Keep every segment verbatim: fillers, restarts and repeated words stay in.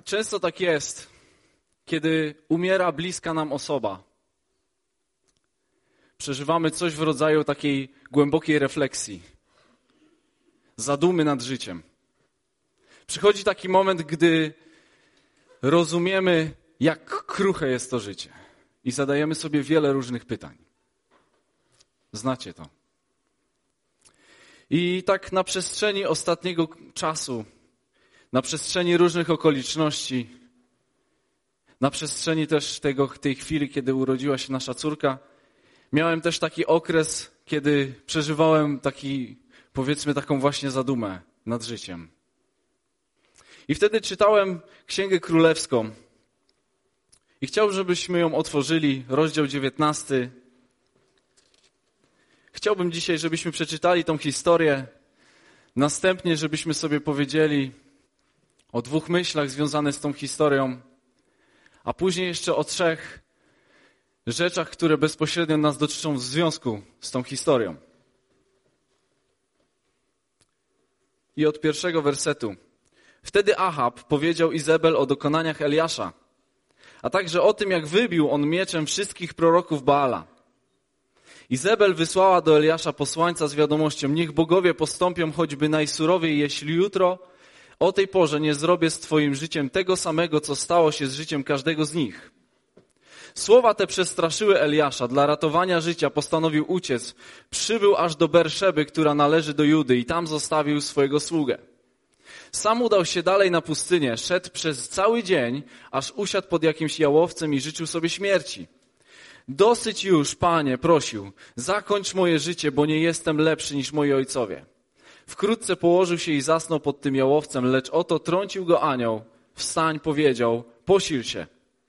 Często tak jest, kiedy umiera bliska nam osoba. Przeżywamy coś w rodzaju takiej głębokiej refleksji, zadumy nad życiem. Przychodzi taki moment, gdy rozumiemy, jak kruche jest to życie i zadajemy sobie wiele różnych pytań. Znacie to. I tak na przestrzeni ostatniego czasu, na przestrzeni różnych okoliczności, na przestrzeni też tego, tej chwili, kiedy urodziła się nasza córka, miałem też taki okres, kiedy przeżywałem taki, powiedzmy, taką właśnie zadumę nad życiem. I wtedy czytałem Księgę Królewską i chciałbym, żebyśmy ją otworzyli, rozdział dziewiętnasty. Chciałbym dzisiaj, żebyśmy przeczytali tą historię, następnie, żebyśmy sobie powiedzieli o dwóch myślach związanych z tą historią, a później jeszcze o trzech rzeczach, które bezpośrednio nas dotyczą w związku z tą historią. I od pierwszego wersetu. Wtedy Achab powiedział Izabel o dokonaniach Eliasza, a także o tym, jak wybił on mieczem wszystkich proroków Baala. Izabel wysłała do Eliasza posłańca z wiadomością: niech bogowie postąpią choćby najsurowiej, jeśli jutro o tej porze nie zrobię z twoim życiem tego samego, co stało się z życiem każdego z nich. Słowa te przestraszyły Eliasza. Dla ratowania życia postanowił uciec. Przybył aż do Berszeby, która należy do Judy, i tam zostawił swojego sługę. Sam udał się dalej na pustynię, szedł przez cały dzień, aż usiadł pod jakimś jałowcem i życzył sobie śmierci. Dosyć już, Panie, prosił, zakończ moje życie, bo nie jestem lepszy niż moi ojcowie. Wkrótce położył się i zasnął pod tym jałowcem, lecz oto trącił go anioł. Wstań, powiedział, posil się.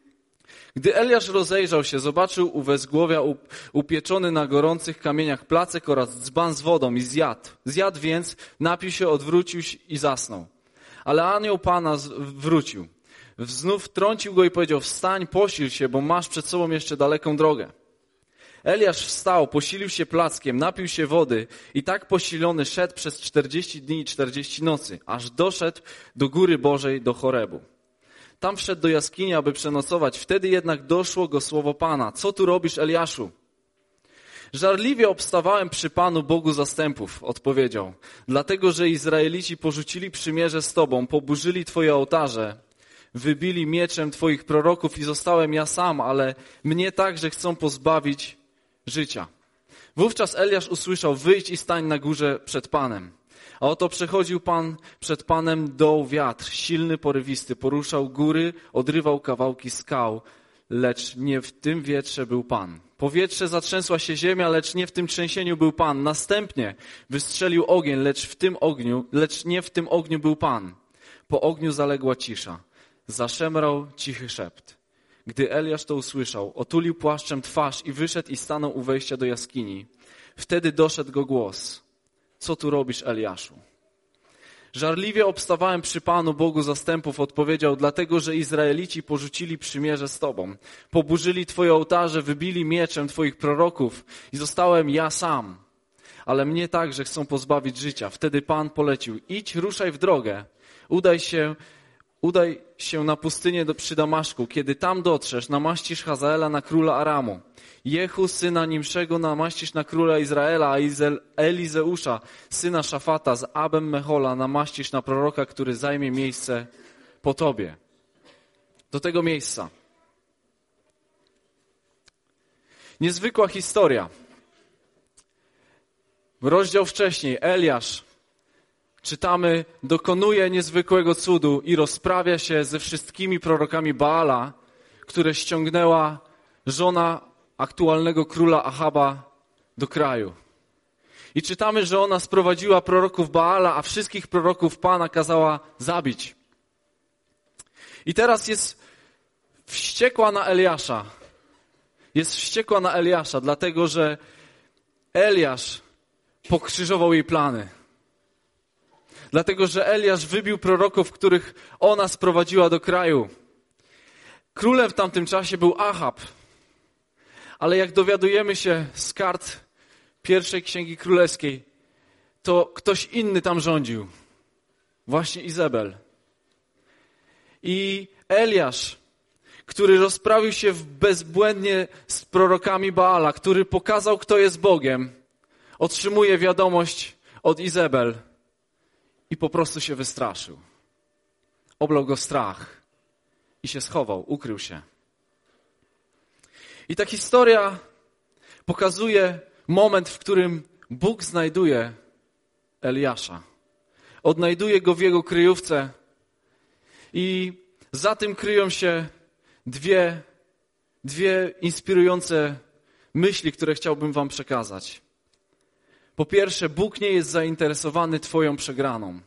Gdy Eliasz rozejrzał się, zobaczył u wezgłowia upieczony na gorących kamieniach placek oraz dzban z wodą i zjadł. Zjadł więc, napił się, odwrócił się i zasnął. Ale anioł Pana wrócił. Znów trącił go i powiedział, wstań, posil się, bo masz przed sobą jeszcze daleką drogę. Eliasz wstał, posilił się plackiem, napił się wody i tak posilony szedł przez czterdzieści dni i czterdzieści nocy, aż doszedł do góry Bożej, do Chorebu. Tam wszedł do jaskini, aby przenocować. Wtedy jednak doszło go słowo Pana. Co tu robisz, Eliaszu? Żarliwie obstawałem przy Panu, Bogu zastępów, odpowiedział. Dlatego, że Izraelici porzucili przymierze z Tobą, poburzyli Twoje ołtarze, wybili mieczem Twoich proroków i zostałem ja sam, ale mnie także chcą pozbawić życia. Wówczas Eliasz usłyszał, wyjdź i stań na górze przed Panem. A oto przechodził Pan przed Panem doł wiatr, silny, porywisty, poruszał góry, odrywał kawałki skał, lecz nie w tym wietrze był Pan. Powietrze zatrzęsła się ziemia, lecz nie w tym trzęsieniu był Pan. Następnie wystrzelił ogień, lecz w tym ogniu, lecz nie w tym ogniu był Pan. Po ogniu zaległa cisza. Zaszemrał cichy szept. Gdy Eliasz to usłyszał, otulił płaszczem twarz i wyszedł i stanął u wejścia do jaskini. Wtedy doszedł go głos. Co tu robisz, Eliaszu? Żarliwie obstawałem przy Panu, Bogu zastępów, odpowiedział, dlatego, że Izraelici porzucili przymierze z Tobą. Poburzyli Twoje ołtarze, wybili mieczem Twoich proroków i zostałem ja sam. Ale mnie także chcą pozbawić życia. Wtedy Pan polecił, idź, ruszaj w drogę, udaj się, udaj się na pustynię do, przy Damaszku. Kiedy tam dotrzesz, namaścisz Hazaela na króla Aramu. Jehu, syna Nimszego, namaścisz na króla Izraela, a Elizeusza, syna Szafata z Abem Mehola, namaścisz na proroka, który zajmie miejsce po tobie. Do tego miejsca. Niezwykła historia. Rozdział wcześniej, Eliasz, czytamy, dokonuje niezwykłego cudu i rozprawia się ze wszystkimi prorokami Baala, które ściągnęła żona aktualnego króla Achaba do kraju. I czytamy, że ona sprowadziła proroków Baala, a wszystkich proroków Pana kazała zabić. I teraz jest wściekła na Eliasza. Jest wściekła na Eliasza, dlatego że Eliasz pokrzyżował jej plany. Dlatego, że Eliasz wybił proroków, których ona sprowadziła do kraju. Królem w tamtym czasie był Achab. Ale jak dowiadujemy się z kart pierwszej Księgi Królewskiej, to ktoś inny tam rządził. Właśnie Izabel. I Eliasz, który rozprawił się bezbłędnie z prorokami Baala, który pokazał, kto jest Bogiem, otrzymuje wiadomość od Izebel i po prostu się wystraszył. Oblał go strach i się schował, ukrył się. I ta historia pokazuje moment, w którym Bóg znajduje Eliasza. Odnajduje go w jego kryjówce i za tym kryją się dwie, dwie inspirujące myśli, które chciałbym wam przekazać. Po pierwsze, Bóg nie jest zainteresowany twoją przegraną.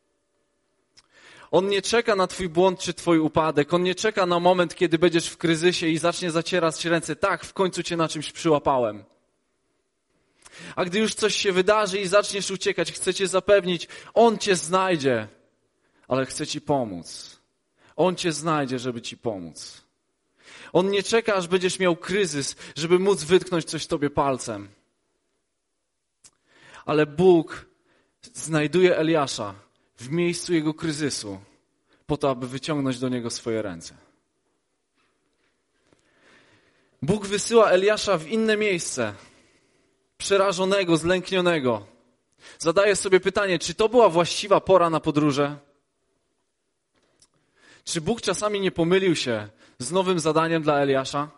On nie czeka na twój błąd czy twój upadek. On nie czeka na moment, kiedy będziesz w kryzysie i zacznie zacierać ręce. Tak, w końcu cię na czymś przyłapałem. A gdy już coś się wydarzy i zaczniesz uciekać, chce cię zapewnić, On cię znajdzie, ale chce ci pomóc. On cię znajdzie, żeby ci pomóc. On nie czeka, aż będziesz miał kryzys, żeby móc wytknąć coś tobie palcem. Ale Bóg znajduje Eliasza w miejscu jego kryzysu po to, aby wyciągnąć do niego swoje ręce. Bóg wysyła Eliasza w inne miejsce, przerażonego, zlęknionego. Zadaje sobie pytanie, czy to była właściwa pora na podróże? Czy Bóg czasami nie pomylił się z nowym zadaniem dla Eliasza?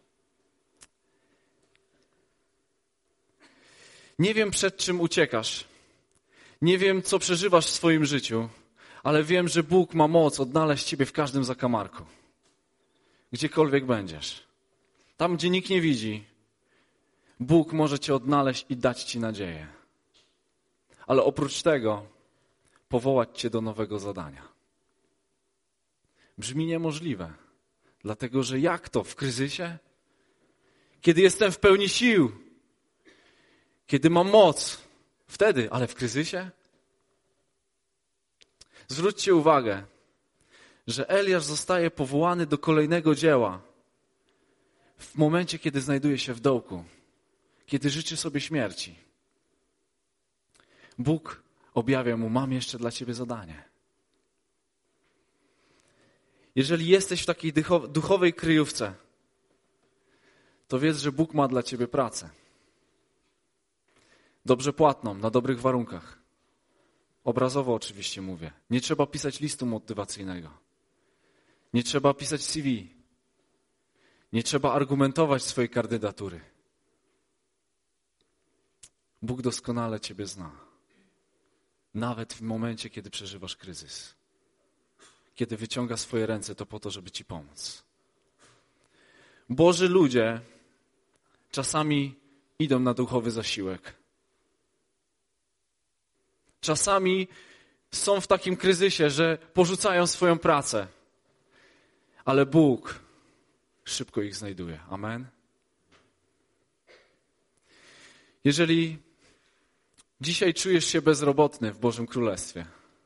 Nie wiem, przed czym uciekasz. Nie wiem, co przeżywasz w swoim życiu, ale wiem, że Bóg ma moc odnaleźć ciebie w każdym zakamarku. Gdziekolwiek będziesz. Tam, gdzie nikt nie widzi, Bóg może cię odnaleźć i dać ci nadzieję. Ale oprócz tego powołać cię do nowego zadania. Brzmi niemożliwe, dlatego że jak to w kryzysie? Kiedy jestem w pełni sił, kiedy mam moc, wtedy, ale w kryzysie? Zwróćcie uwagę, że Eliasz zostaje powołany do kolejnego dzieła w momencie, kiedy znajduje się w dołku, kiedy życzy sobie śmierci. Bóg objawia mu, mam jeszcze dla ciebie zadanie. Jeżeli jesteś w takiej duchowej kryjówce, to wiedz, że Bóg ma dla ciebie pracę. Dobrze płatną, na dobrych warunkach. Obrazowo oczywiście mówię. Nie trzeba pisać listu motywacyjnego. Nie trzeba pisać C V. Nie trzeba argumentować swojej kandydatury. Bóg doskonale ciebie zna. Nawet w momencie, kiedy przeżywasz kryzys. Kiedy wyciąga swoje ręce, to po to, żeby ci pomóc. Boży ludzie czasami idą na duchowy zasiłek. Czasami są w takim kryzysie, że porzucają swoją pracę. Ale Bóg szybko ich znajduje. Amen. Jeżeli dzisiaj czujesz się bezrobotny w Bożym Królestwie,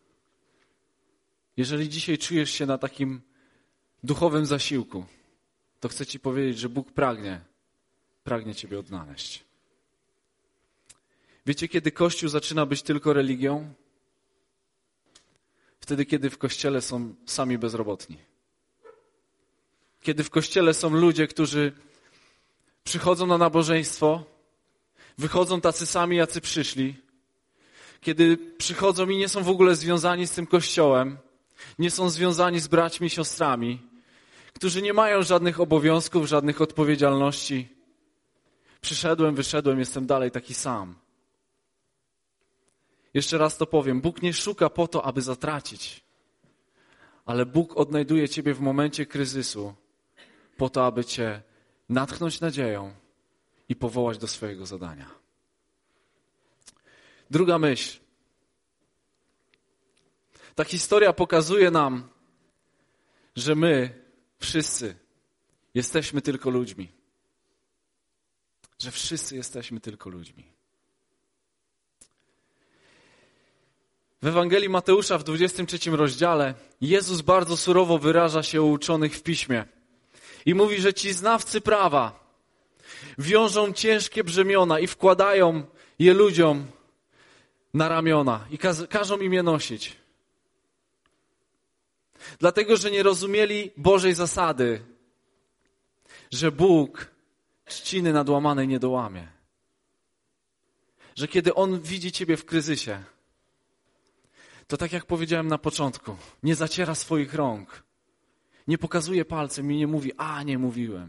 jeżeli dzisiaj czujesz się na takim duchowym zasiłku, to chcę ci powiedzieć, że Bóg pragnie, pragnie ciebie odnaleźć. Wiecie, kiedy Kościół zaczyna być tylko religią? Wtedy, kiedy w Kościele są sami bezrobotni. Kiedy w Kościele są ludzie, którzy przychodzą na nabożeństwo, wychodzą tacy sami, jacy przyszli. Kiedy przychodzą i nie są w ogóle związani z tym Kościołem, nie są związani z braćmi i siostrami, którzy nie mają żadnych obowiązków, żadnych odpowiedzialności. Przyszedłem, wyszedłem, jestem dalej taki sam. Jeszcze raz to powiem, Bóg nie szuka po to, aby zatracić, ale Bóg odnajduje ciebie w momencie kryzysu po to, aby cię natchnąć nadzieją i powołać do swojego zadania. Druga myśl. Ta historia pokazuje nam, że my wszyscy jesteśmy tylko ludźmi. Że wszyscy jesteśmy tylko ludźmi. W Ewangelii Mateusza w dwudziestym trzecim rozdziale Jezus bardzo surowo wyraża się u uczonych w Piśmie i mówi, że ci znawcy prawa wiążą ciężkie brzemiona i wkładają je ludziom na ramiona i kaz- każą im je nosić. Dlatego, że nie rozumieli Bożej zasady, że Bóg trzciny nadłamanej nie dołamie. Że kiedy On widzi ciebie w kryzysie, to tak jak powiedziałem na początku, nie zaciera swoich rąk, nie pokazuje palcem i nie mówi, a nie mówiłem.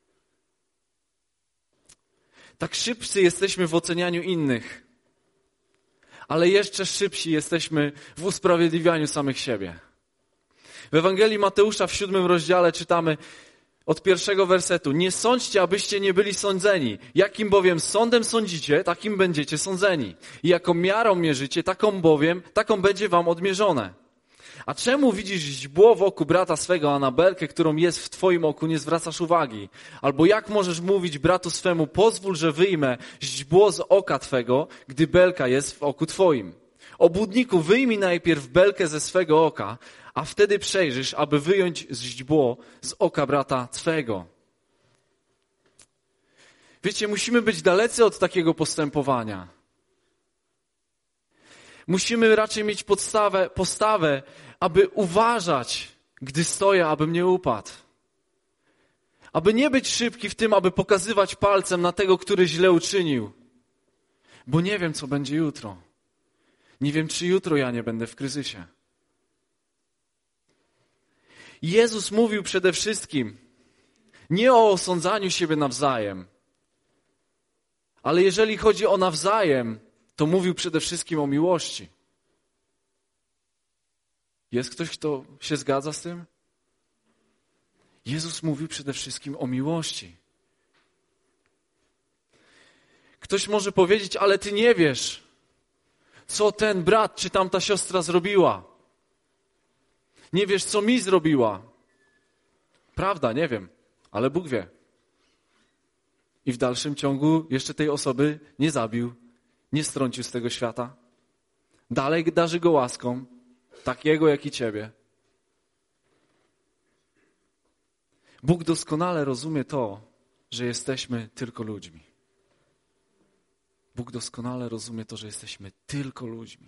Tak szybcy jesteśmy w ocenianiu innych, ale jeszcze szybsi jesteśmy w usprawiedliwianiu samych siebie. W Ewangelii Mateusza w siódmym rozdziale czytamy od pierwszego wersetu. Nie sądźcie, abyście nie byli sądzeni. Jakim bowiem sądem sądzicie, takim będziecie sądzeni. I jaką miarą mierzycie, taką bowiem, taką będzie wam odmierzone. A czemu widzisz źdźbło w oku brata swego, a na belkę, którą jest w twoim oku, nie zwracasz uwagi? Albo jak możesz mówić bratu swemu, pozwól, że wyjmę źdźbło z oka twego, gdy belka jest w oku twoim? Obłudniku, wyjmij najpierw belkę ze swego oka, a wtedy przejrzysz, aby wyjąć źdźbło z oka brata twego. Wiecie, musimy być dalecy od takiego postępowania. Musimy raczej mieć podstawę, postawę, aby uważać, gdy stoję, abym nie upadł. Aby nie być szybki w tym, aby pokazywać palcem na tego, który źle uczynił. Bo nie wiem, co będzie jutro. Nie wiem, czy jutro ja nie będę w kryzysie. Jezus mówił przede wszystkim nie o osądzaniu siebie nawzajem, ale jeżeli chodzi o nawzajem, to mówił przede wszystkim o miłości. Jest ktoś, kto się zgadza z tym? Jezus mówił przede wszystkim o miłości. Ktoś może powiedzieć, ale ty nie wiesz, co ten brat czy tamta siostra zrobiła. Nie wiesz, co mi zrobiła. Prawda, nie wiem, ale Bóg wie. I w dalszym ciągu jeszcze tej osoby nie zabił, nie strącił z tego świata. Dalej darzy go łaską, takiego jak i ciebie. Bóg doskonale rozumie to, że jesteśmy tylko ludźmi. Bóg doskonale rozumie to, że jesteśmy tylko ludźmi.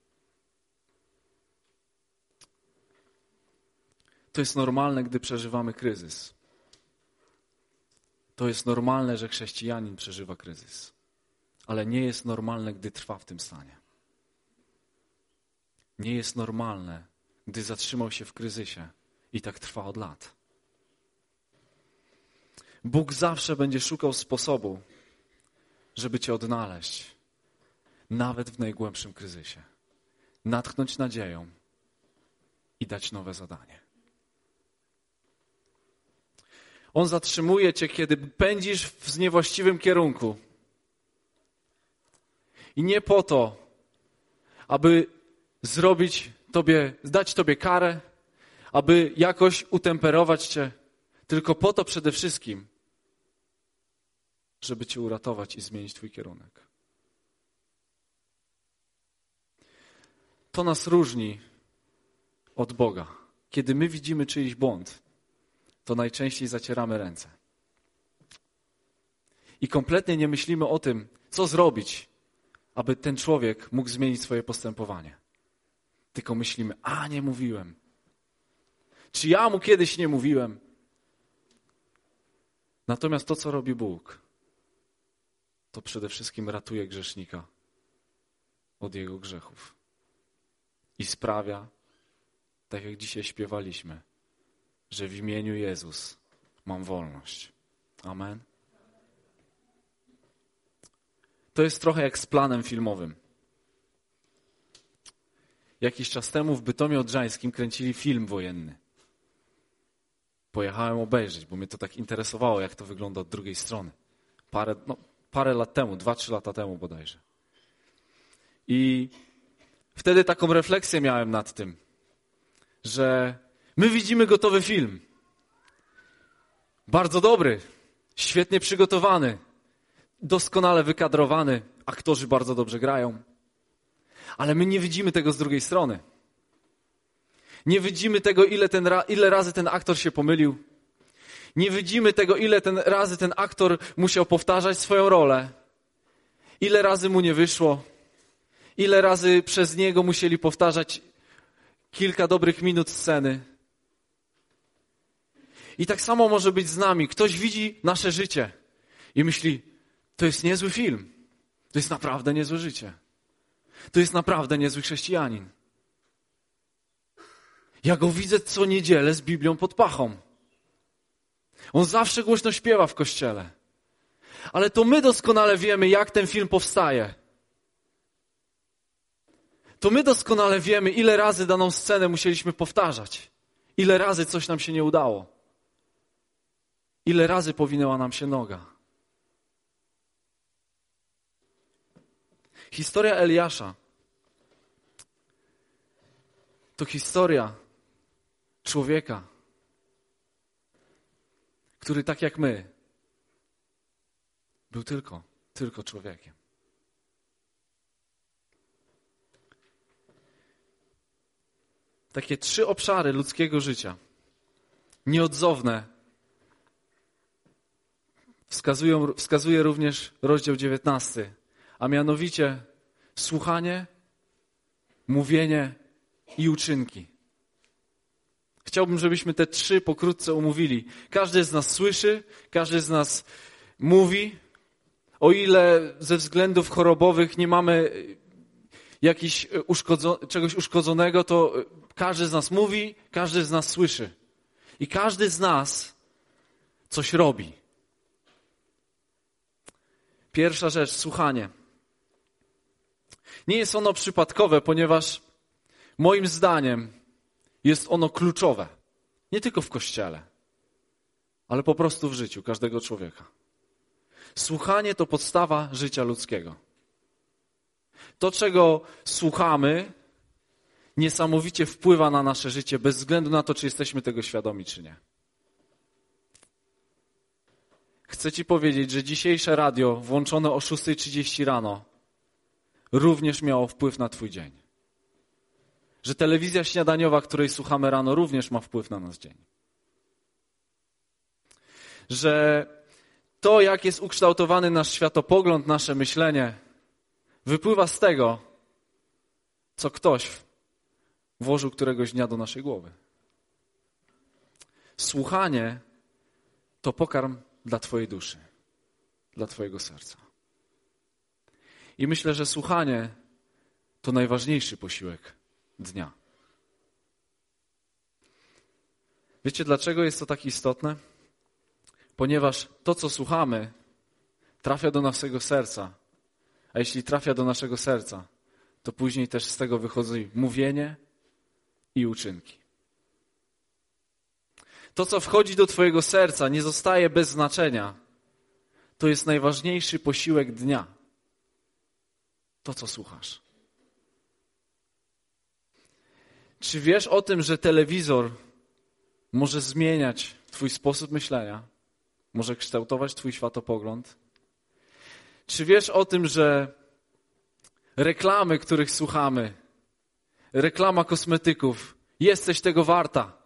To jest normalne, gdy przeżywamy kryzys. To jest normalne, że chrześcijanin przeżywa kryzys. Ale nie jest normalne, gdy trwa w tym stanie. Nie jest normalne, gdy zatrzymał się w kryzysie i tak trwa od lat. Bóg zawsze będzie szukał sposobu, żeby cię odnaleźć, nawet w najgłębszym kryzysie. Natchnąć nadzieją i dać nowe zadanie. On zatrzymuje cię, kiedy pędzisz w niewłaściwym kierunku. I nie po to, aby zrobić tobie, dać tobie karę, aby jakoś utemperować cię, tylko po to przede wszystkim, żeby cię uratować i zmienić twój kierunek. To nas różni od Boga. Kiedy my widzimy czyjś błąd, to najczęściej zacieramy ręce. I kompletnie nie myślimy o tym, co zrobić, aby ten człowiek mógł zmienić swoje postępowanie. Tylko myślimy, a nie mówiłem. Czy ja mu kiedyś nie mówiłem? Natomiast to, co robi Bóg, to przede wszystkim ratuje grzesznika od jego grzechów. I sprawia, tak jak dzisiaj śpiewaliśmy, że w imieniu Jezus mam wolność. Amen. To jest trochę jak z planem filmowym. Jakiś czas temu w Bytomiu Odrzańskim kręcili film wojenny. Pojechałem obejrzeć, bo mnie to tak interesowało, jak to wygląda od drugiej strony. Parę, no, parę lat temu, dwa, trzy lata temu bodajże. I wtedy taką refleksję miałem nad tym, że my widzimy gotowy film. Bardzo dobry, świetnie przygotowany, doskonale wykadrowany, aktorzy bardzo dobrze grają. Ale my nie widzimy tego z drugiej strony. Nie widzimy tego, ile, ten, ile razy ten aktor się pomylił. Nie widzimy tego, ile ten, razy ten aktor musiał powtarzać swoją rolę. Ile razy mu nie wyszło. Ile razy przez niego musieli powtarzać kilka dobrych minut sceny. I tak samo może być z nami. Ktoś widzi nasze życie i myśli, to jest niezły film. To jest naprawdę niezłe życie. To jest naprawdę niezły chrześcijanin. Ja go widzę co niedzielę z Biblią pod pachą. On zawsze głośno śpiewa w kościele. Ale to my doskonale wiemy, jak ten film powstaje. To my doskonale wiemy, ile razy daną scenę musieliśmy powtarzać. Ile razy coś nam się nie udało. Ile razy powinęła nam się noga. Historia Eliasza to historia człowieka, który tak jak my był tylko, tylko człowiekiem. Takie trzy obszary ludzkiego życia, nieodzowne, wskazują, wskazuje również rozdział dziewiętnasty, a mianowicie słuchanie, mówienie i uczynki. Chciałbym, żebyśmy te trzy pokrótce omówili. Każdy z nas słyszy, każdy z nas mówi. O ile ze względów chorobowych nie mamy jakiś uszkodzo- czegoś uszkodzonego, to każdy z nas mówi, każdy z nas słyszy. I każdy z nas coś robi. Pierwsza rzecz, słuchanie. Nie jest ono przypadkowe, ponieważ moim zdaniem jest ono kluczowe. Nie tylko w kościele, ale po prostu w życiu każdego człowieka. Słuchanie to podstawa życia ludzkiego. To, czego słuchamy, niesamowicie wpływa na nasze życie, bez względu na to, czy jesteśmy tego świadomi, czy nie. Chcę ci powiedzieć, że dzisiejsze radio włączone o szósta trzydzieści rano również miało wpływ na twój dzień. Że telewizja śniadaniowa, której słuchamy rano, również ma wpływ na nasz dzień. Że to, jak jest ukształtowany nasz światopogląd, nasze myślenie, wypływa z tego, co ktoś włożył któregoś dnia do naszej głowy. Słuchanie to pokarm dla twojej duszy, dla twojego serca. I myślę, że słuchanie to najważniejszy posiłek dnia. Wiecie, dlaczego jest to tak istotne? Ponieważ to, co słuchamy, trafia do naszego serca. A jeśli trafia do naszego serca, to później też z tego wychodzi mówienie i uczynki. To, co wchodzi do twojego serca, nie zostaje bez znaczenia. To jest najważniejszy posiłek dnia. To, co słuchasz. Czy wiesz o tym, że telewizor może zmieniać twój sposób myślenia? Może kształtować twój światopogląd? Czy wiesz o tym, że reklamy, których słuchamy, reklama kosmetyków, jesteś tego warta?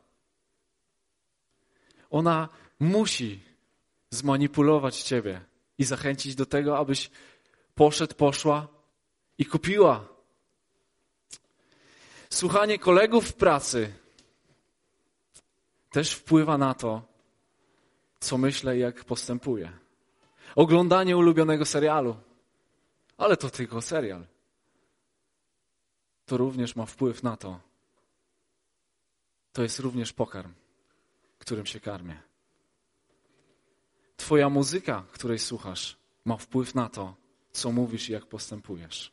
Ona musi zmanipulować ciebie i zachęcić do tego, abyś poszedł, poszła i kupiła. Słuchanie kolegów w pracy też wpływa na to, co myślę i jak postępuję. Oglądanie ulubionego serialu, ale to tylko serial. To również ma wpływ na to. To jest również pokarm, którym się karmię. Twoja muzyka, której słuchasz, ma wpływ na to, co mówisz i jak postępujesz.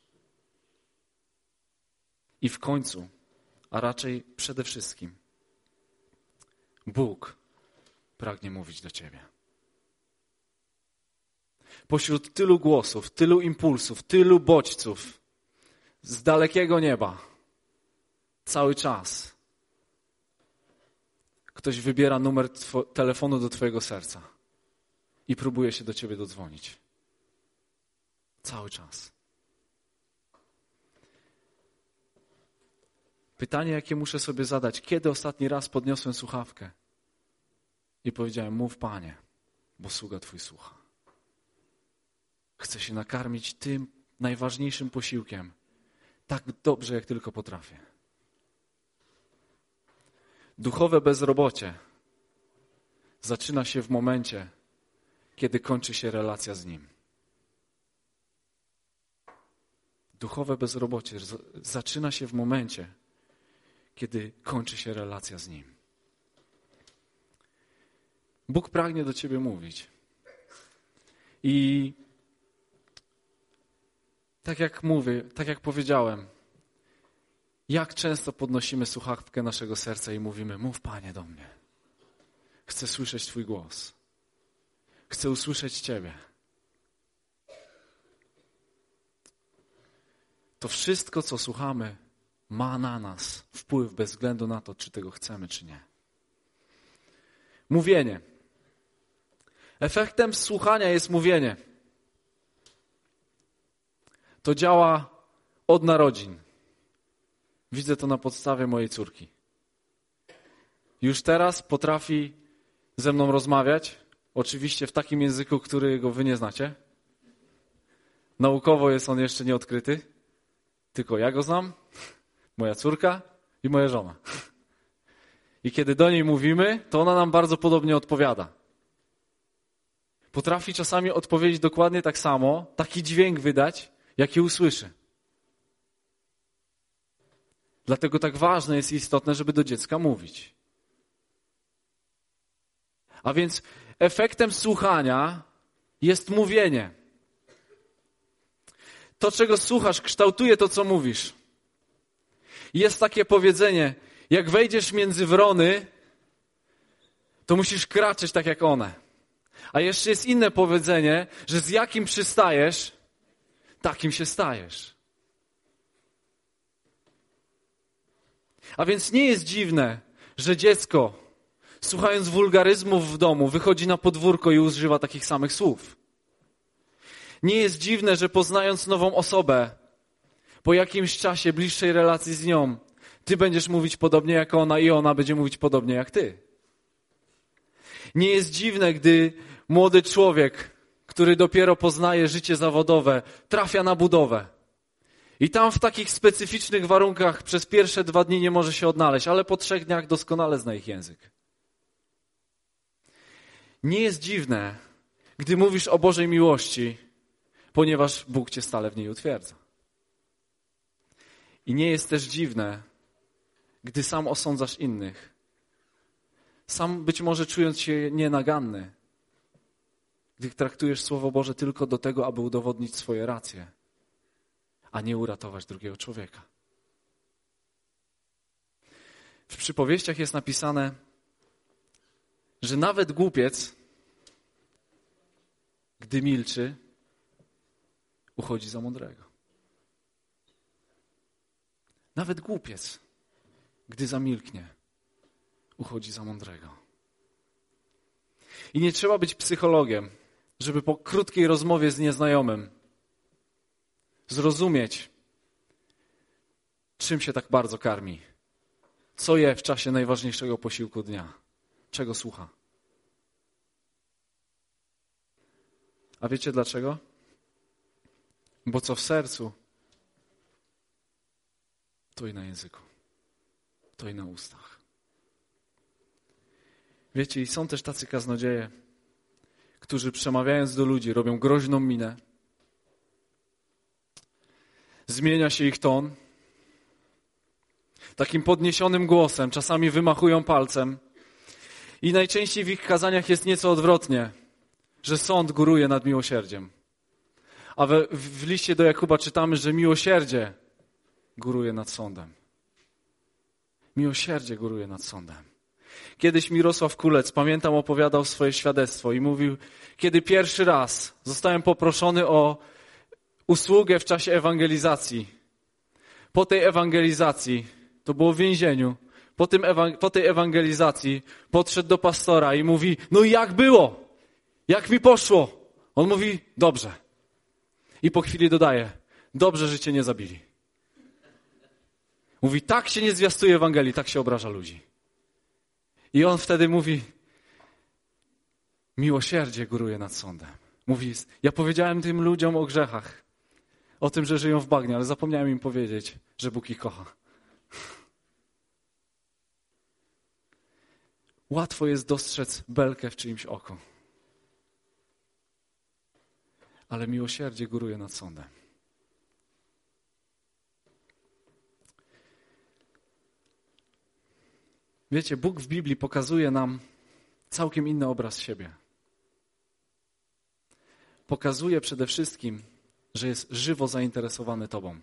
I w końcu, a raczej przede wszystkim, Bóg pragnie mówić do ciebie. Pośród tylu głosów, tylu impulsów, tylu bodźców z dalekiego nieba, cały czas ktoś wybiera numer two- telefonu do twojego serca i próbuje się do ciebie dodzwonić. Cały czas. Pytanie, jakie muszę sobie zadać, kiedy ostatni raz podniosłem słuchawkę i powiedziałem, mów Panie, bo sługa Twój słucha. Chcę się nakarmić tym najważniejszym posiłkiem, tak dobrze, jak tylko potrafię. Duchowe bezrobocie zaczyna się w momencie, kiedy kończy się relacja z Nim. Duchowe bezrobocie zaczyna się w momencie, kiedy kończy się relacja z Nim. Bóg pragnie do ciebie mówić. I tak jak mówię, tak jak powiedziałem, jak często podnosimy słuchawkę naszego serca i mówimy: mów, Panie, do mnie. Chcę słyszeć Twój głos. Chcę usłyszeć Ciebie. To wszystko, co słuchamy, ma na nas wpływ bez względu na to, czy tego chcemy, czy nie. Mówienie. Efektem słuchania jest mówienie. To działa od narodzin. Widzę to na podstawie mojej córki. Już teraz potrafi ze mną rozmawiać, oczywiście w takim języku, którego wy nie znacie. Naukowo jest on jeszcze nieodkryty, tylko ja go znam, moja córka i moja żona. I kiedy do niej mówimy, to ona nam bardzo podobnie odpowiada. Potrafi czasami odpowiedzieć dokładnie tak samo, taki dźwięk wydać, jaki usłyszy. Dlatego tak ważne jest i istotne, żeby do dziecka mówić. A więc efektem słuchania jest mówienie. To, czego słuchasz, kształtuje to, co mówisz. Jest takie powiedzenie: jak wejdziesz między wrony, to musisz kraczeć tak jak one. A jeszcze jest inne powiedzenie, że z jakim przystajesz, takim się stajesz. A więc nie jest dziwne, że dziecko, słuchając wulgaryzmów w domu, wychodzi na podwórko i używa takich samych słów. Nie jest dziwne, że poznając nową osobę, po jakimś czasie bliższej relacji z nią, ty będziesz mówić podobnie jak ona i ona będzie mówić podobnie jak ty. Nie jest dziwne, gdy młody człowiek, który dopiero poznaje życie zawodowe, trafia na budowę. I tam w takich specyficznych warunkach przez pierwsze dwa dni nie może się odnaleźć, ale po trzech dniach doskonale zna ich język. Nie jest dziwne, gdy mówisz o Bożej miłości, ponieważ Bóg cię stale w niej utwierdza. I nie jest też dziwne, gdy sam osądzasz innych, sam być może czując się nienaganny, gdy traktujesz Słowo Boże tylko do tego, aby udowodnić swoje racje, a nie uratować drugiego człowieka. W przypowieściach jest napisane, że nawet głupiec, gdy milczy, uchodzi za mądrego. Nawet głupiec, gdy zamilknie, uchodzi za mądrego. I nie trzeba być psychologiem, żeby po krótkiej rozmowie z nieznajomym zrozumieć, czym się tak bardzo karmi. Co je w czasie najważniejszego posiłku dnia. Czego słucha. A wiecie dlaczego? Bo co w sercu, to i na języku, to i na ustach. Wiecie, i są też tacy kaznodzieje, którzy przemawiając do ludzi robią groźną minę. Zmienia się ich ton. Takim podniesionym głosem, czasami wymachują palcem. I najczęściej w ich kazaniach jest nieco odwrotnie, że sąd góruje nad miłosierdziem. A we, w, w liście do Jakuba czytamy, że miłosierdzie góruje nad sądem. Miłosierdzie góruje nad sądem. Kiedyś Mirosław Kulec, pamiętam, opowiadał swoje świadectwo i mówił, kiedy pierwszy raz zostałem poproszony o usługę w czasie ewangelizacji. Po tej ewangelizacji, to było w więzieniu, po, tym ewa- po tej ewangelizacji podszedł do pastora i mówi, no i jak było? Jak mi poszło? On mówi, dobrze. I po chwili dodaje, dobrze, że cię nie zabili. Mówi, tak się nie zwiastuje Ewangelii, tak się obraża ludzi. I on wtedy mówi, miłosierdzie góruje nad sądem. Mówi, ja powiedziałem tym ludziom o grzechach, o tym, że żyją w bagnie, ale zapomniałem im powiedzieć, że Bóg ich kocha. Łatwo jest dostrzec belkę w czyimś oku. Ale miłosierdzie góruje nad sądem. Wiecie, Bóg w Biblii pokazuje nam całkiem inny obraz siebie. Pokazuje przede wszystkim, że jest żywo zainteresowany Tobą.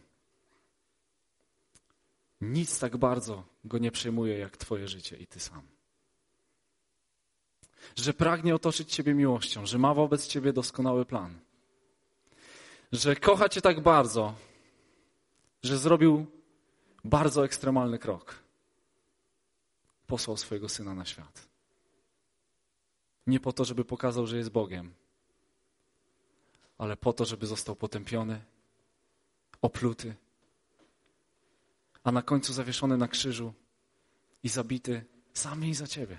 Nic tak bardzo Go nie przejmuje jak Twoje życie i Ty sam. Że pragnie otoczyć Ciebie miłością, że ma wobec Ciebie doskonały plan. Że kocha Cię tak bardzo, że zrobił bardzo ekstremalny krok. Posłał swojego Syna na świat. Nie po to, żeby pokazał, że jest Bogiem, ale po to, żeby został potępiony, opluty, a na końcu zawieszony na krzyżu i zabity za mnie i za Ciebie.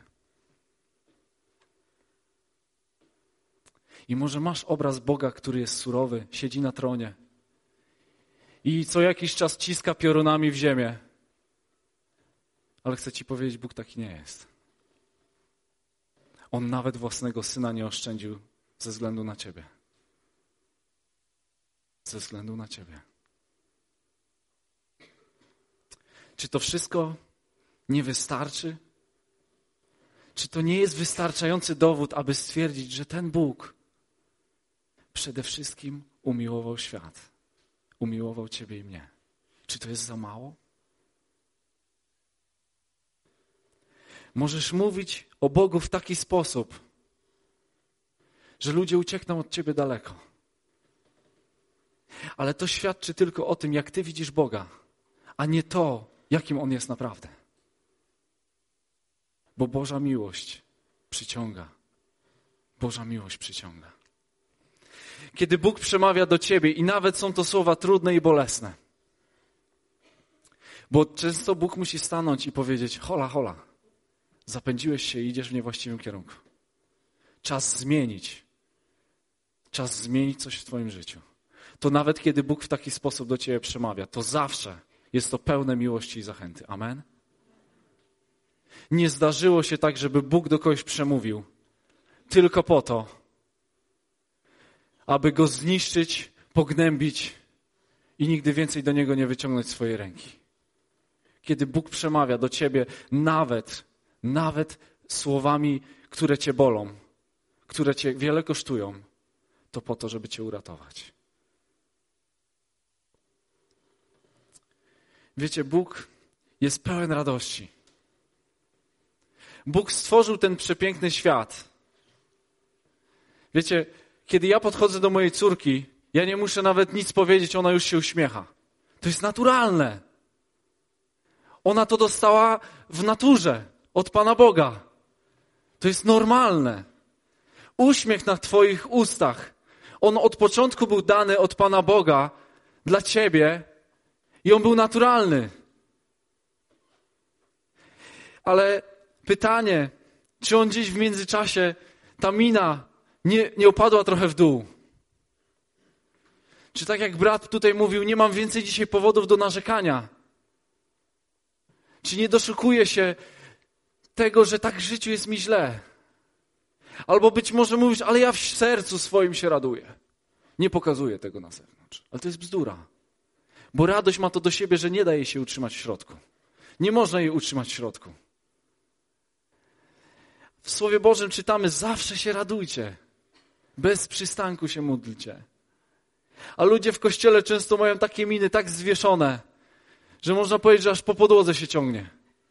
I może masz obraz Boga, który jest surowy, siedzi na tronie i co jakiś czas ciska piorunami w ziemię. Ale chcę Ci powiedzieć, Bóg taki nie jest. On nawet własnego Syna nie oszczędził ze względu na Ciebie. Ze względu na Ciebie. Czy to wszystko nie wystarczy? Czy to nie jest wystarczający dowód, aby stwierdzić, że ten Bóg przede wszystkim umiłował świat, umiłował Ciebie i mnie? Czy to jest za mało? Możesz mówić o Bogu w taki sposób, że ludzie uciekną od Ciebie daleko. Ale to świadczy tylko o tym, jak Ty widzisz Boga, a nie to, jakim On jest naprawdę. Bo Boża miłość przyciąga. Boża miłość przyciąga. Kiedy Bóg przemawia do Ciebie i nawet są to słowa trudne i bolesne, bo często Bóg musi stanąć i powiedzieć: hola, hola, zapędziłeś się i idziesz w niewłaściwym kierunku. Czas zmienić. Czas zmienić coś w Twoim życiu. To nawet kiedy Bóg w taki sposób do Ciebie przemawia, to zawsze jest to pełne miłości i zachęty. Amen? Nie zdarzyło się tak, żeby Bóg do kogoś przemówił tylko po to, aby go zniszczyć, pognębić i nigdy więcej do niego nie wyciągnąć swojej ręki. Kiedy Bóg przemawia do Ciebie nawet, nawet słowami, które Cię bolą, które Cię wiele kosztują, to po to, żeby Cię uratować. Wiecie, Bóg jest pełen radości. Bóg stworzył ten przepiękny świat. Wiecie, kiedy ja podchodzę do mojej córki, ja nie muszę nawet nic powiedzieć, ona już się uśmiecha. To jest naturalne. Ona to dostała w naturze, od Pana Boga. To jest normalne. Uśmiech na Twoich ustach, on od początku był dany od Pana Boga dla Ciebie i on był naturalny. Ale pytanie, czy on gdzieś w międzyczasie, ta mina nie, nie opadła trochę w dół? Czy tak jak brat tutaj mówił, nie mam więcej dzisiaj powodów do narzekania? Czy nie doszukuję się tego, że tak w życiu jest mi źle? Albo być może mówisz, ale ja w sercu swoim się raduję. Nie pokazuję tego na zewnątrz. Ale to jest bzdura. Bo radość ma to do siebie, że nie da jej się utrzymać w środku. Nie można jej utrzymać w środku. W Słowie Bożym czytamy, zawsze się radujcie. Bez przystanku się módlcie. A ludzie w kościele często mają takie miny tak zwieszone, że można powiedzieć, że aż po podłodze się ciągnie.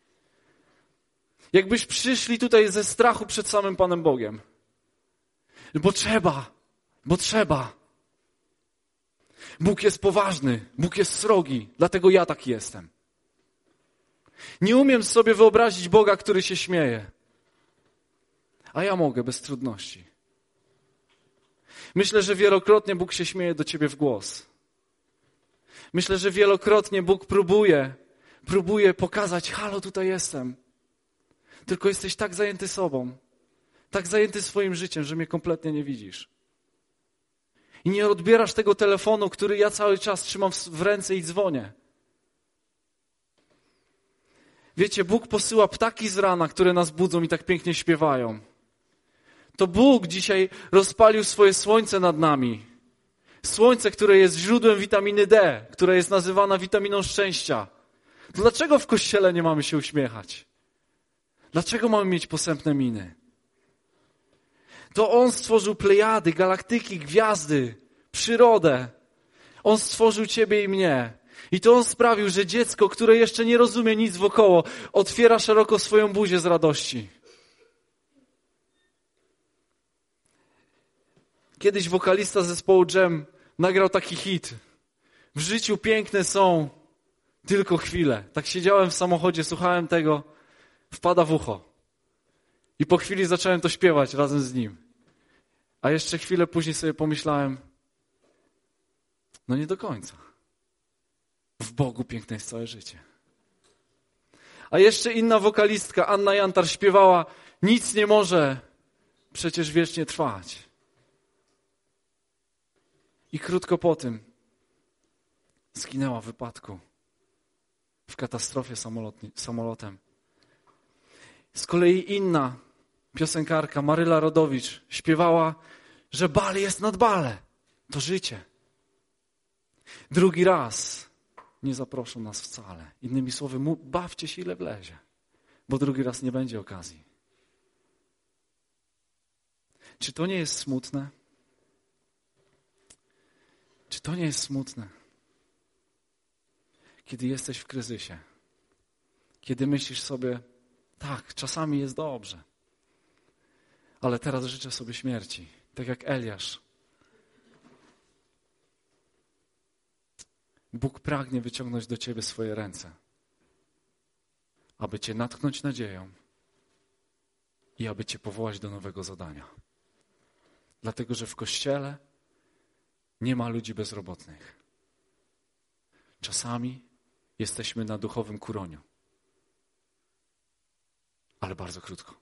Jakbyś przyszli tutaj ze strachu przed samym Panem Bogiem. Bo trzeba, bo trzeba. Bóg jest poważny, Bóg jest srogi, dlatego ja taki jestem. Nie umiem sobie wyobrazić Boga, który się śmieje. A ja mogę bez trudności. Myślę, że wielokrotnie Bóg się śmieje do ciebie w głos. Myślę, że wielokrotnie Bóg próbuje, próbuje pokazać, halo, tutaj jestem. Tylko jesteś tak zajęty sobą, tak zajęty swoim życiem, że mnie kompletnie nie widzisz. I nie odbierasz tego telefonu, który ja cały czas trzymam w ręce i dzwonię. Wiecie, Bóg posyła ptaki z rana, które nas budzą i tak pięknie śpiewają. To Bóg dzisiaj rozpalił swoje słońce nad nami. Słońce, które jest źródłem witaminy D, która jest nazywana witaminą szczęścia. To dlaczego w Kościele nie mamy się uśmiechać? Dlaczego mamy mieć posępne miny? To On stworzył plejady, galaktyki, gwiazdy, przyrodę. On stworzył ciebie i mnie. I to On sprawił, że dziecko, które jeszcze nie rozumie nic wokoło, otwiera szeroko swoją buzię z radości. Kiedyś wokalista zespołu Dżem nagrał taki hit. W życiu piękne są tylko chwile. Tak siedziałem w samochodzie, słuchałem tego, wpada w ucho. I po chwili zacząłem to śpiewać razem z nim. A jeszcze chwilę później sobie pomyślałem, no nie do końca. W Bogu piękne jest całe życie. A jeszcze inna wokalistka, Anna Jantar, śpiewała, nic nie może przecież wiecznie trwać. I krótko po tym zginęła w wypadku, w katastrofie samolotem. Z kolei inna piosenkarka, Maryla Rodowicz, śpiewała, że bal jest nad bale. To życie. Drugi raz nie zaproszą nas wcale. Innymi słowy, bawcie się ile wlezie, bo drugi raz nie będzie okazji. Czy to nie jest smutne? Czy to nie jest smutne? Kiedy jesteś w kryzysie, kiedy myślisz sobie, tak, czasami jest dobrze, ale teraz życzę sobie śmierci, tak jak Eliasz. Bóg pragnie wyciągnąć do ciebie swoje ręce, aby cię natknąć nadzieją i aby cię powołać do nowego zadania. Dlatego, że w Kościele nie ma ludzi bezrobotnych. Czasami jesteśmy na duchowym kuroniu, ale bardzo krótko.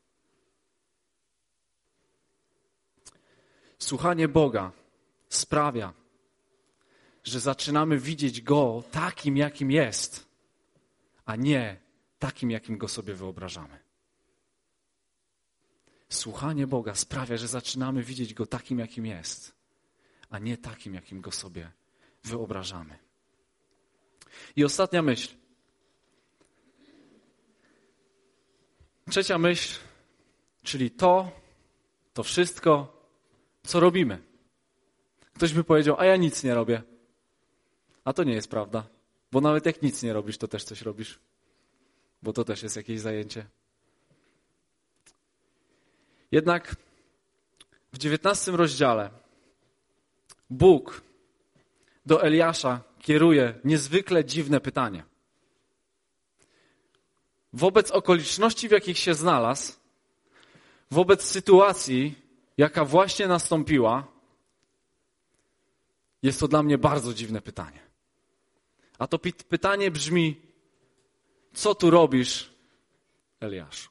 Słuchanie Boga sprawia, że zaczynamy widzieć Go takim, jakim jest, a nie takim, jakim Go sobie wyobrażamy. Słuchanie Boga sprawia, że zaczynamy widzieć Go takim, jakim jest, a nie takim, jakim Go sobie wyobrażamy. I ostatnia myśl. Trzecia myśl, czyli to, to wszystko, co robimy. Ktoś by powiedział, a ja nic nie robię. A to nie jest prawda, bo nawet jak nic nie robisz, to też coś robisz, bo to też jest jakieś zajęcie. Jednak w dziewiętnastym rozdziale Bóg do Eliasza kieruje niezwykle dziwne pytanie. Wobec okoliczności, w jakich się znalazł, wobec sytuacji, jaka właśnie nastąpiła, jest to dla mnie bardzo dziwne pytanie. A to pytanie brzmi, co tu robisz, Eliaszu?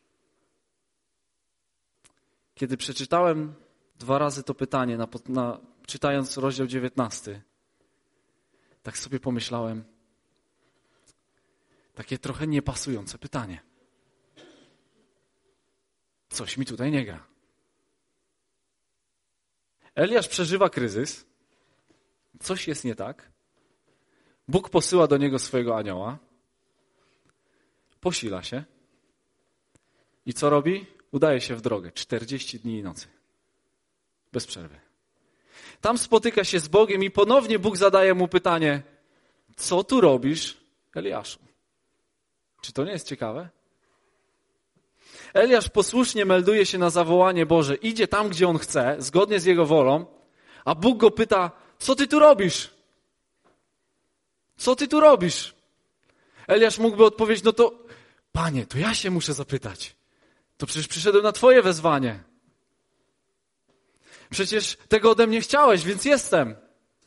Kiedy przeczytałem dwa razy to pytanie, na, na, czytając rozdział dziewiętnasty, tak sobie pomyślałem, takie trochę niepasujące pytanie. Coś mi tutaj nie gra. Eliasz przeżywa kryzys, coś jest nie tak. Bóg posyła do niego swojego anioła, posila się i co robi? Udaje się w drogę. czterdzieści dni i nocy. Bez przerwy. Tam spotyka się z Bogiem i ponownie Bóg zadaje mu pytanie, co tu robisz, Eliaszu? Czy to nie jest ciekawe? Eliasz posłusznie melduje się na zawołanie Boże, idzie tam, gdzie on chce, zgodnie z jego wolą, a Bóg go pyta, co ty tu robisz? Co ty tu robisz? Eliasz mógłby odpowiedzieć, no to, Panie, to ja się muszę zapytać. To przecież przyszedłem na twoje wezwanie. Przecież tego ode mnie chciałeś, więc jestem.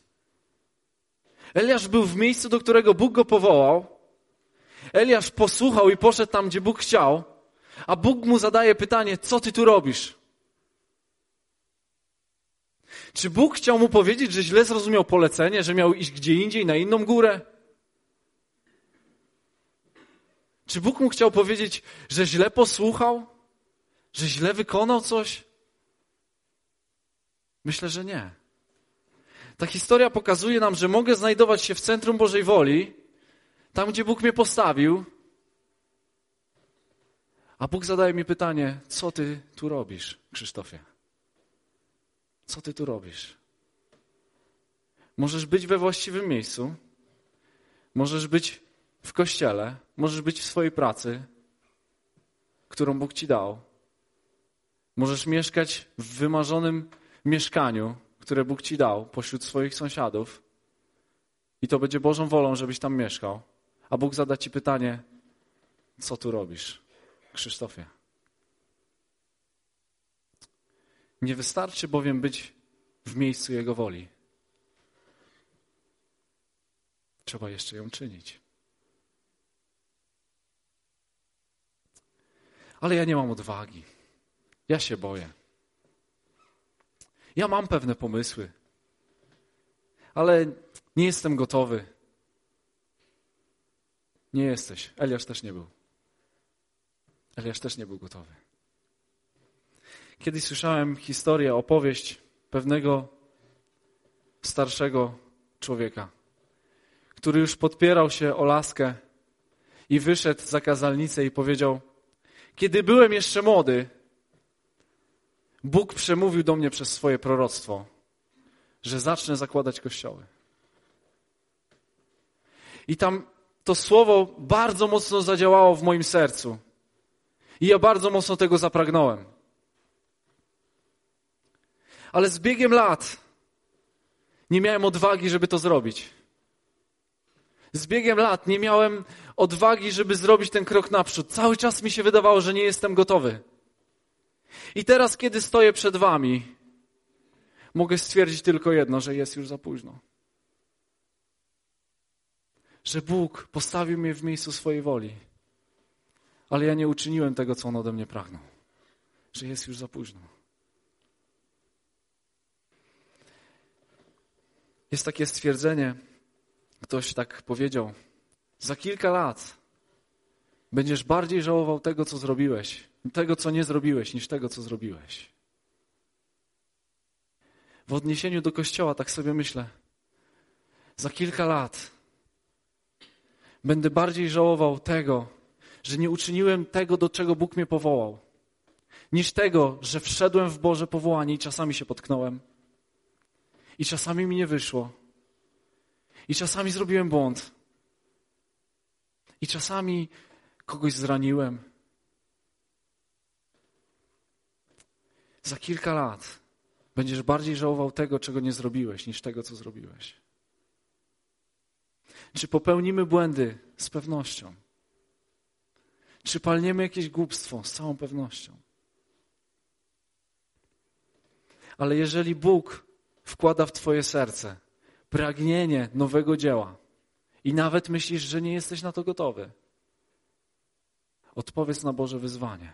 Eliasz był w miejscu, do którego Bóg go powołał. Eliasz posłuchał i poszedł tam, gdzie Bóg chciał, a Bóg mu zadaje pytanie, co ty tu robisz? Czy Bóg chciał mu powiedzieć, że źle zrozumiał polecenie, że miał iść gdzie indziej, na inną górę? Czy Bóg mu chciał powiedzieć, że źle posłuchał? Że źle wykonał coś? Myślę, że nie. Ta historia pokazuje nam, że mogę znajdować się w centrum Bożej woli, tam, gdzie Bóg mnie postawił, a Bóg zadaje mi pytanie, co ty tu robisz, Krzysztofie? Co ty tu robisz? Możesz być we właściwym miejscu, możesz być w kościele, możesz być w swojej pracy, którą Bóg ci dał. Możesz mieszkać w wymarzonym mieszkaniu, które Bóg ci dał pośród swoich sąsiadów i to będzie Bożą wolą, żebyś tam mieszkał. A Bóg zada ci pytanie, co tu robisz, Krzysztofie? Nie wystarczy bowiem być w miejscu Jego woli. Trzeba jeszcze ją czynić. Ale ja nie mam odwagi. Ja się boję. Ja mam pewne pomysły, ale nie jestem gotowy. Nie jesteś. Eliasz też nie był. Eliasz też nie był gotowy. Kiedyś słyszałem historię, opowieść pewnego starszego człowieka, który już podpierał się o laskę i wyszedł za kazalnicę i powiedział: kiedy byłem jeszcze młody, Bóg przemówił do mnie przez swoje proroctwo, że zacznę zakładać kościoły. I tam to słowo bardzo mocno zadziałało w moim sercu. I ja bardzo mocno tego zapragnąłem. Ale z biegiem lat nie miałem odwagi, żeby to zrobić. Z biegiem lat nie miałem odwagi, żeby zrobić ten krok naprzód. Cały czas mi się wydawało, że nie jestem gotowy. I teraz, kiedy stoję przed wami, mogę stwierdzić tylko jedno, że jest już za późno. Że Bóg postawił mnie w miejscu swojej woli, ale ja nie uczyniłem tego, co On ode mnie pragnął. Że jest już za późno. Jest takie stwierdzenie, ktoś tak powiedział, za kilka lat będziesz bardziej żałował tego, co zrobiłeś, tego, co nie zrobiłeś, niż tego, co zrobiłeś. W odniesieniu do Kościoła tak sobie myślę, za kilka lat będę bardziej żałował tego, że nie uczyniłem tego, do czego Bóg mnie powołał, niż tego, że wszedłem w Boże powołanie i czasami się potknąłem. I czasami mi nie wyszło. I czasami zrobiłem błąd. I czasami kogoś zraniłem. Za kilka lat będziesz bardziej żałował tego, czego nie zrobiłeś, niż tego, co zrobiłeś. Czy popełnimy błędy? Z pewnością. Czy palniemy jakieś głupstwo? Z całą pewnością. Ale jeżeli Bóg wkłada w twoje serce pragnienie nowego dzieła i nawet myślisz, że nie jesteś na to gotowy, odpowiedz na Boże wyzwanie.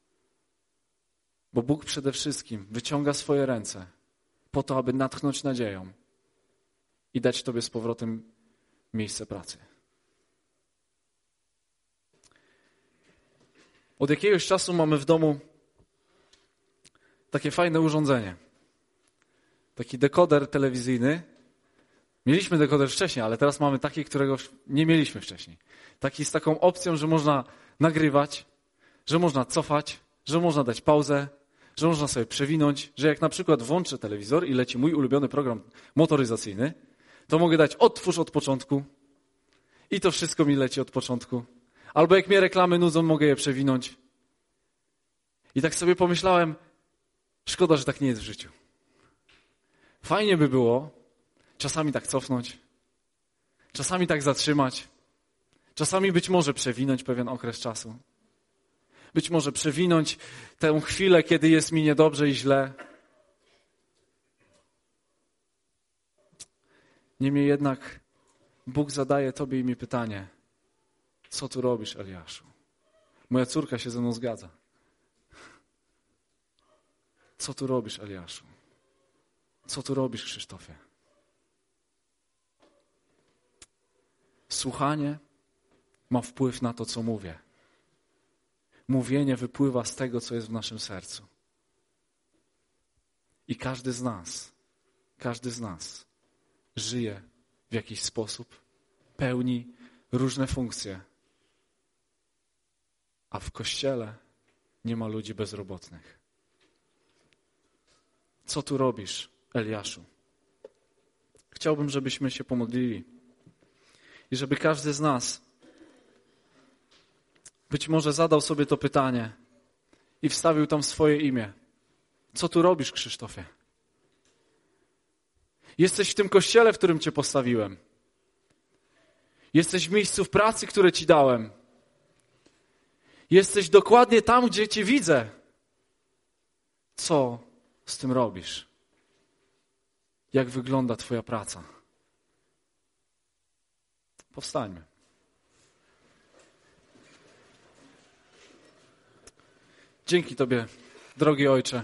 Bo Bóg przede wszystkim wyciąga swoje ręce po to, aby natchnąć nadzieją i dać tobie z powrotem miejsce pracy. Od jakiegoś czasu mamy w domu takie fajne urządzenie. Taki dekoder telewizyjny. Mieliśmy dekoder wcześniej, ale teraz mamy taki, którego nie mieliśmy wcześniej. Taki z taką opcją, że można nagrywać, że można cofać, że można dać pauzę, że można sobie przewinąć, że jak na przykład włączę telewizor i leci mój ulubiony program motoryzacyjny, to mogę dać odtwórz od początku i to wszystko mi leci od początku. Albo jak mnie reklamy nudzą, mogę je przewinąć. I tak sobie pomyślałem, szkoda, że tak nie jest w życiu. Fajnie by było czasami tak cofnąć, czasami tak zatrzymać, czasami być może przewinąć pewien okres czasu. Być może przewinąć tę chwilę, kiedy jest mi niedobrze i źle. Niemniej jednak Bóg zadaje tobie i mi pytanie, co tu robisz, Eliaszu? Moja córka się ze mną zgadza. Co tu robisz, Eliaszu? Co tu robisz, Krzysztofie? Słuchanie ma wpływ na to, co mówię. Mówienie wypływa z tego, co jest w naszym sercu. I każdy z nas, każdy z nas żyje w jakiś sposób, pełni różne funkcje. A w Kościele nie ma ludzi bezrobotnych. Co tu robisz, Eliaszu? Chciałbym, żebyśmy się pomodlili i żeby każdy z nas być może zadał sobie to pytanie i wstawił tam swoje imię. Co tu robisz, Krzysztofie? Jesteś w tym kościele, w którym cię postawiłem. Jesteś w miejscu w pracy, które ci dałem. Jesteś dokładnie tam, gdzie cię widzę. Co z tym robisz? Jak wygląda twoja praca? Powstańmy. Dzięki Tobie, drogi Ojcze,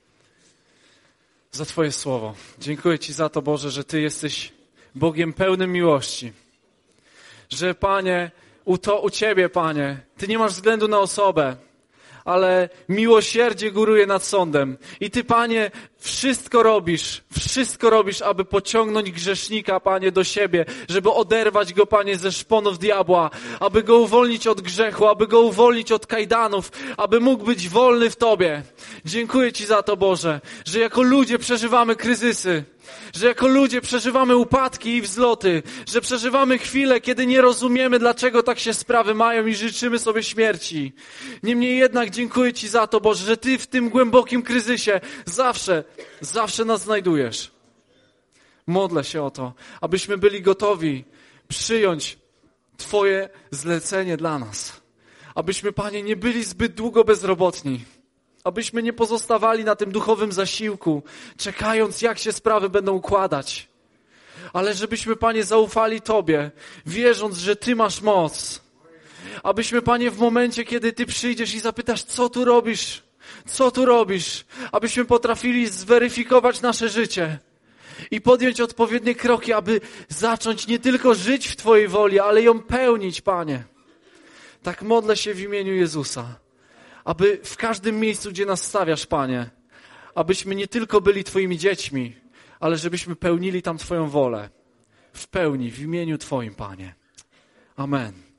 za Twoje słowo. Dziękuję Ci za to, Boże, że Ty jesteś Bogiem pełnym miłości. Że, Panie, u, to, u Ciebie, Panie, Ty nie masz względu na osobę, ale miłosierdzie góruje nad sądem. I Ty, Panie, wszystko robisz, wszystko robisz, aby pociągnąć grzesznika, Panie, do siebie, żeby oderwać go, Panie, ze szponów diabła, aby go uwolnić od grzechu, aby go uwolnić od kajdanów, aby mógł być wolny w Tobie. Dziękuję Ci za to, Boże, że jako ludzie przeżywamy kryzysy, że jako ludzie przeżywamy upadki i wzloty, że przeżywamy chwile, kiedy nie rozumiemy, dlaczego tak się sprawy mają i życzymy sobie śmierci. Niemniej jednak dziękuję Ci za to, Boże, że Ty w tym głębokim kryzysie zawsze, zawsze nas znajdujesz. Modlę się o to, abyśmy byli gotowi przyjąć Twoje zlecenie dla nas. Abyśmy, Panie, nie byli zbyt długo bezrobotni. Abyśmy nie pozostawali na tym duchowym zasiłku, czekając, jak się sprawy będą układać. Ale żebyśmy, Panie, zaufali Tobie, wierząc, że Ty masz moc. Abyśmy, Panie, w momencie, kiedy Ty przyjdziesz i zapytasz, co tu robisz, co tu robisz, abyśmy potrafili zweryfikować nasze życie i podjąć odpowiednie kroki, aby zacząć nie tylko żyć w Twojej woli, ale ją pełnić, Panie. Tak modlę się w imieniu Jezusa. Aby w każdym miejscu, gdzie nas stawiasz, Panie, abyśmy nie tylko byli Twoimi dziećmi, ale żebyśmy pełnili tam Twoją wolę. W pełni, w imieniu Twoim, Panie. Amen.